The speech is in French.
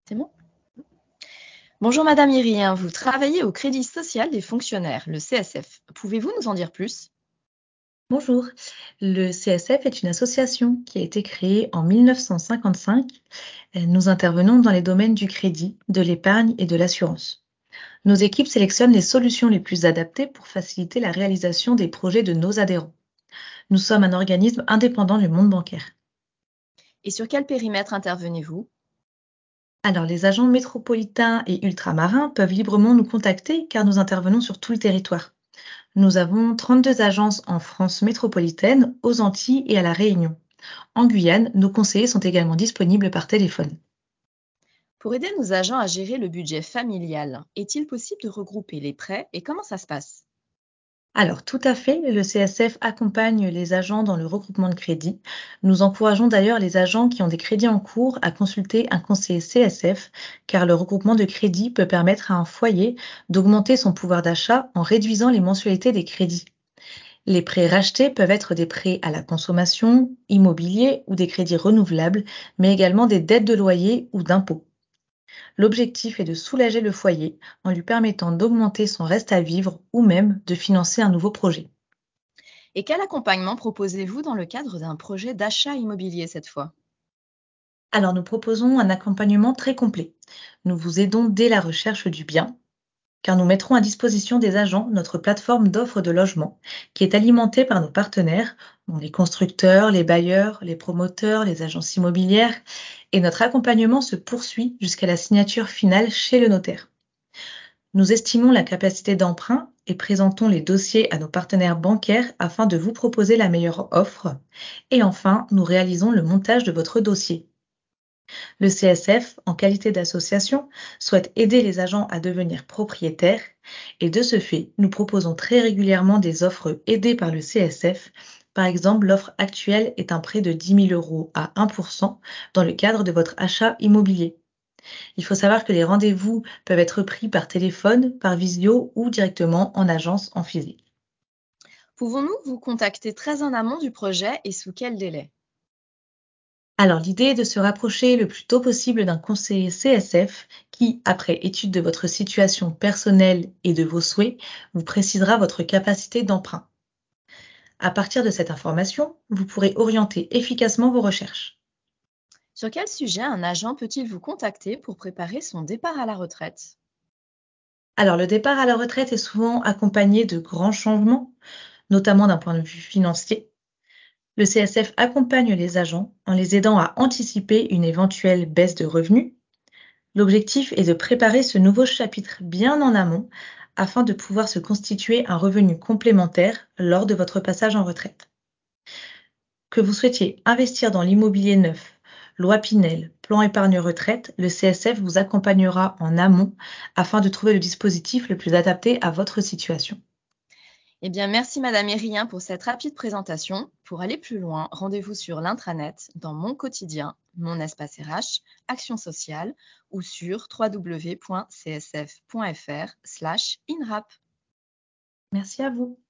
C'est bon? Bonjour Madame Irien, vous travaillez au Crédit social des fonctionnaires, le CSF. Pouvez-vous nous en dire plus? Bonjour, le CSF est une association qui a été créée en 1955. Nous intervenons dans les domaines du crédit, de l'épargne et de l'assurance. Nos équipes sélectionnent les solutions les plus adaptées pour faciliter la réalisation des projets de nos adhérents. Nous sommes un organisme indépendant du monde bancaire. Et sur quel périmètre intervenez-vous? Alors, les agents métropolitains et ultramarins peuvent librement nous contacter car nous intervenons sur tout le territoire. Nous avons 32 agences en France métropolitaine, aux Antilles et à La Réunion. En Guyane, nos conseillers sont également disponibles par téléphone. Pour aider nos agents à gérer le budget familial, est-il possible de regrouper les prêts et comment ça se passe? Alors, tout à fait, le CSF accompagne les agents dans le regroupement de crédits. Nous encourageons d'ailleurs les agents qui ont des crédits en cours à consulter un conseiller CSF, car le regroupement de crédits peut permettre à un foyer d'augmenter son pouvoir d'achat en réduisant les mensualités des crédits. Les prêts rachetés peuvent être des prêts à la consommation, immobiliers ou des crédits renouvelables, mais également des dettes de loyer ou d'impôts. L'objectif est de soulager le foyer en lui permettant d'augmenter son reste à vivre ou même de financer un nouveau projet. Et quel accompagnement proposez-vous dans le cadre d'un projet d'achat immobilier cette fois? Alors nous proposons un accompagnement très complet. Nous vous aidons dès la recherche du bien, car nous mettrons à disposition des agents notre plateforme d'offres de logement, qui est alimentée par nos partenaires, dont les constructeurs, les bailleurs, les promoteurs, les agences immobilières, et notre accompagnement se poursuit jusqu'à la signature finale chez le notaire. Nous estimons la capacité d'emprunt et présentons les dossiers à nos partenaires bancaires afin de vous proposer la meilleure offre. Et enfin, nous réalisons le montage de votre dossier. Le CSF, en qualité d'association, souhaite aider les agents à devenir propriétaires et de ce fait, nous proposons très régulièrement des offres aidées par le CSF. Par exemple, l'offre actuelle est un prêt de 10 000 euros à 1% dans le cadre de votre achat immobilier. Il faut savoir que les rendez-vous peuvent être pris par téléphone, par visio ou directement en agence en physique. Pouvons-nous vous contacter très en amont du projet et sous quel délai? Alors, l'idée est de se rapprocher le plus tôt possible d'un conseiller CSF qui, après étude de votre situation personnelle et de vos souhaits, vous précisera votre capacité d'emprunt. À partir de cette information, vous pourrez orienter efficacement vos recherches. Sur quel sujet un agent peut-il vous contacter pour préparer son départ à la retraite? Alors, le départ à la retraite est souvent accompagné de grands changements, notamment d'un point de vue financier. Le CSF accompagne les agents en les aidant à anticiper une éventuelle baisse de revenus. L'objectif est de préparer ce nouveau chapitre bien en amont afin de pouvoir se constituer un revenu complémentaire lors de votre passage en retraite. Que vous souhaitiez investir dans l'immobilier neuf, loi Pinel, plan épargne retraite, le CSF vous accompagnera en amont afin de trouver le dispositif le plus adapté à votre situation. Eh bien, merci Madame Irien pour cette rapide présentation. Pour aller plus loin, rendez-vous sur l'intranet dans Mon quotidien, mon espace RH, Action sociale ou sur www.csf.fr/inrap. Merci à vous.